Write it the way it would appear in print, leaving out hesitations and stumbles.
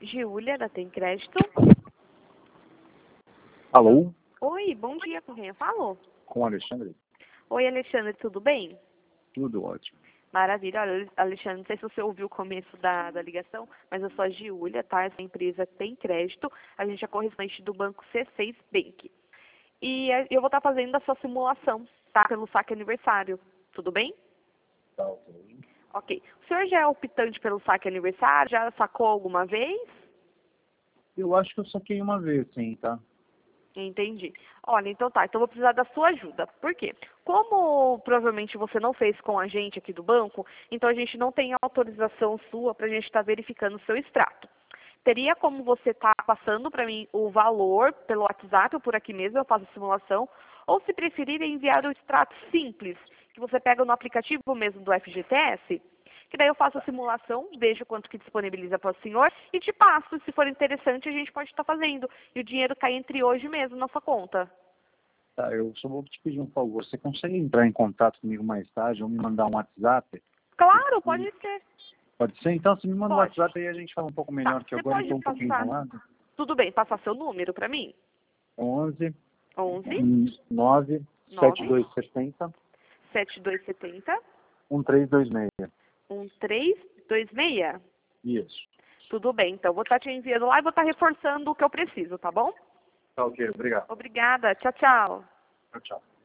Giulia, da Tem Crédito. Alô? Oi, bom dia, com quem eu falo? Com o Alexandre? Oi, Alexandre, tudo bem? Tudo ótimo. Maravilha. Olha, Alexandre, não sei se você ouviu o começo da ligação, mas eu sou a Giulia, tá? Essa empresa Tem Crédito. A gente é correspondente do banco C6 Bank. E eu vou estar fazendo a sua simulação, tá? Pelo saque aniversário. Tudo bem? Tá ok. Ok. O senhor já é optante pelo saque aniversário? Já sacou alguma vez? Eu acho que eu saquei uma vez, sim, tá? Entendi. Olha, então tá, então eu vou precisar da sua ajuda. Por quê? Como provavelmente você não fez com a gente aqui do banco, então a gente não tem autorização sua para a gente estar verificando o seu extrato. Teria como você estar passando para mim o valor pelo WhatsApp ou por aqui mesmo, eu faço a simulação, ou se preferir enviar o extrato simples, que você pega no aplicativo mesmo do FGTS, que daí eu faço a simulação, vejo quanto que disponibiliza para o senhor e te passo. Se for interessante, a gente pode estar fazendo. E o dinheiro cai entre hoje mesmo na sua conta. Tá, eu só vou te pedir um favor. Você consegue entrar em contato comigo mais tarde ou me mandar um WhatsApp? Claro, pode ser. Pode ser? Então, você me manda um Pode. WhatsApp aí a gente fala um pouco Tá, melhor, que você agora eu pode estou um pouquinho passar. enrolado. Tudo bem, passar seu número para mim? 11 11 9 9 7270 7270 1326. 1326. Isso. Tudo bem, então vou estar te enviando lá e vou estar reforçando o que eu preciso, tá bom? Tá ok, obrigado. Obrigada, tchau, tchau. Tchau, tchau.